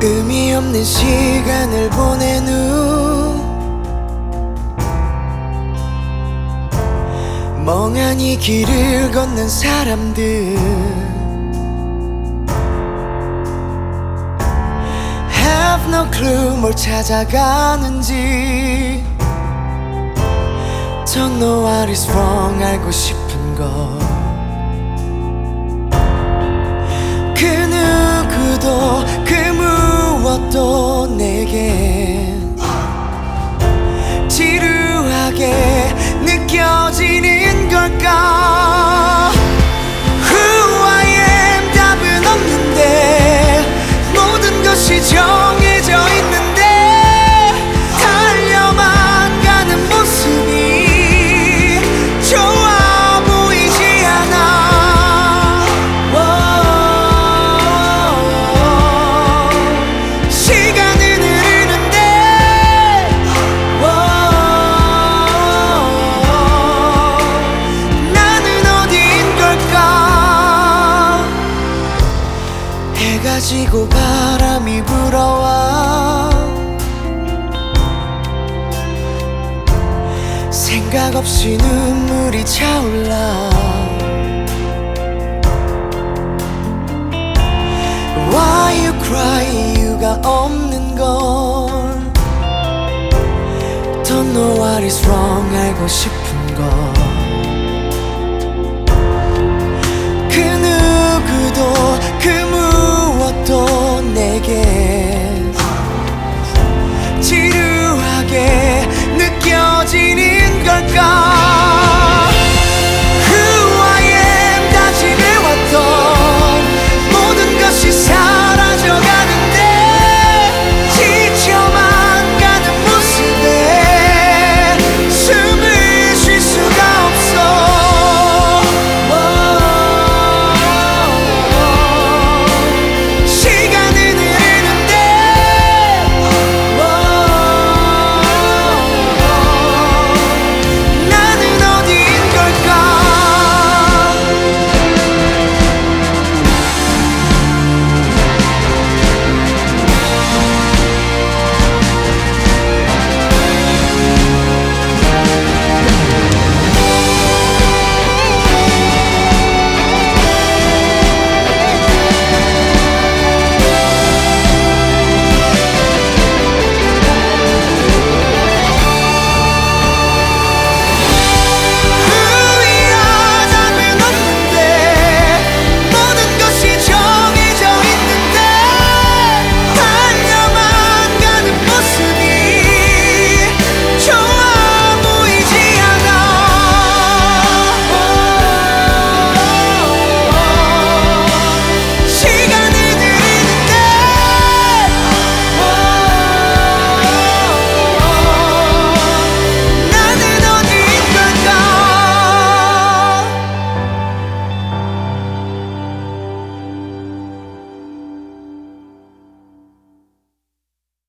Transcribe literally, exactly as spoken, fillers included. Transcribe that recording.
의미 없는 시간을 보낸 후 멍하니 길을 걷는 사람들 Have no clue 뭘 찾아가는지 Don't know what is wrong 알고 싶은 것 그 누구도 그 무엇도 내겐 지루하게 느껴지는 걸까 Who I am 답은 없는데 모든 것이 정해져 있는데 달려만 가는 모습이 좋아 보이지 않아 해가 지고 바람이 불어와 생각 없이 눈물이 차올라 Why you cry 이유가 없는 걸 Don't know what is wrong 알고 싶은 걸 그 누구도 그 무